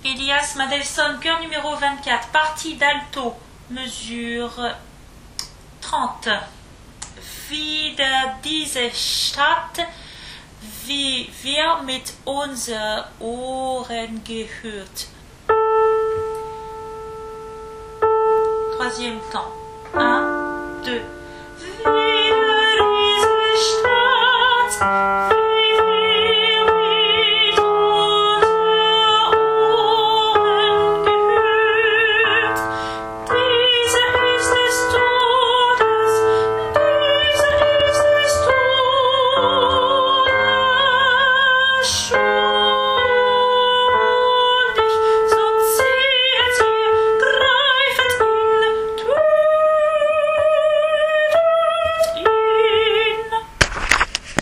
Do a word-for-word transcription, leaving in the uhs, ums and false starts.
Elias Mandelson, chœur numéro vingt-quatre, partie d'alto, mesure trente. Wieder diese Stadt, wie wir mit unseren Ohren gehört. Troisième temps. Un, deux. Wieder diese Stadt. Sure.